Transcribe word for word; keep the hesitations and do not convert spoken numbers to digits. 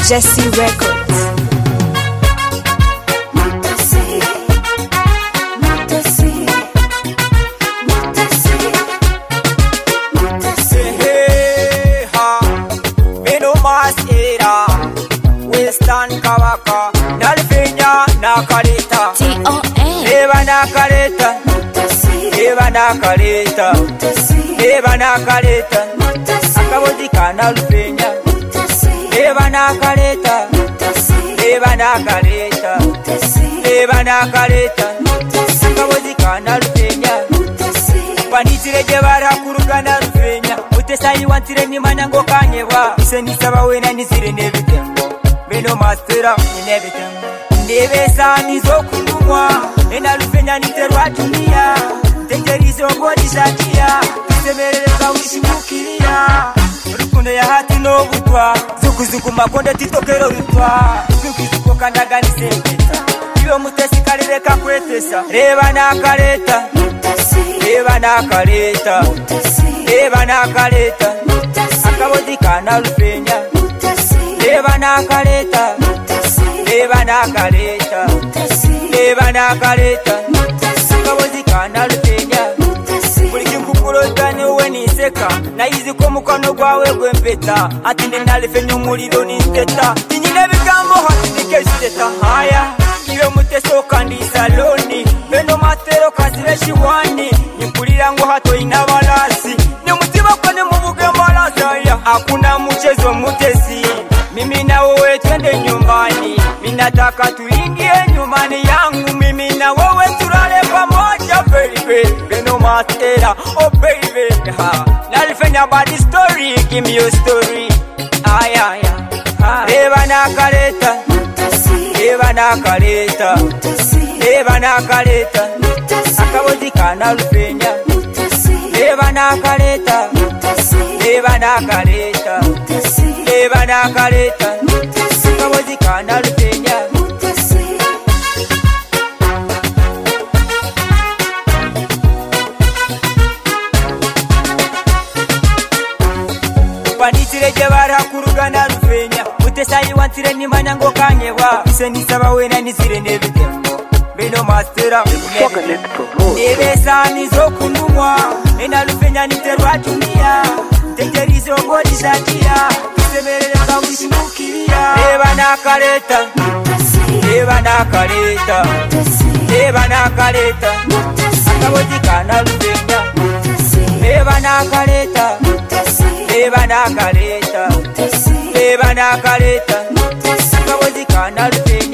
Jesse Records. Western Kawaka, Nalfenya Nakaleta, T O N Eva Nakaleta, Eva Nakaleta, Eva Nakaleta, Akabodika Nalfenya, Eva Nakaleta, Eva Nakaleta, Eva Nakaleta, Akabodika Nalfenya, Panitire Jevara Kuruga Nalfenya, Utesa Iwantire Nimanango Kanyewa, Senisaba Wena Nizire Nevitembo. Beno mastera in everything. Neve sani zokunumwa. Ena lufenya niterwa dunia. Tekerizo ngodi shakia. Kisemereza wishimukiria. Rukundo ya hati no butwa. Zuku zuku makonde titokero rutwa. Zuku zuku kandaga nisempeta. Iyo mutesi kalireka kwetesa. Reba nakaleta. Reba nakaleta. Reba nakaleta. Akabodika na lufenya. Eva Nakaleta, Eva Nakaleta, Eva Nakaleta, Akabodika Nalfenya, Bulikukuro ni weni seka, na hizi kwa mkono gwawe gwempeta, atinde nalifenya umuliro ninteta, tinyine bigambo hatinde kesteta, haya, iyo muteso kandi saloni, beno matero kazire shiwani, nimpulira ngo hato inabalasi, ni mutiba kone mubuge malasi, hakuna mchezo mutesi. Mimi na wewe twende nyumbani. Minataka tuingie nyumbani yangu. Mimi na wewe tulale pamoja baby. Beno matera, oh baby. Ha. Nalifanya bad story, give me your story. Aya aya. Eva Nakaleta. Eva Nakaleta. Eva Nakaleta. Akabodika Nalfenya. Eva Nakaleta. Eva Nakaleta. Eva Nakaleta, Akabodika Nalfenya. Panitire Jevara Kuruga Nalfenya. Utesa Iwantire Nimanango Kanyewa. Senisaba Wena Nizire Nevitembo. Beno mastera Neve sani zokunumwa. Ena lufenya niterwa dunia. Tekerizo ngodi shakia. Kisemereza wishimukiria. Eva Nakaleta, Eva Nakaleta, Eva Nakaleta, Akabodika Nalfenya. Eva Nakaleta, Eva Nakaleta, Eva Nakaleta, Akabodika Nalfenya.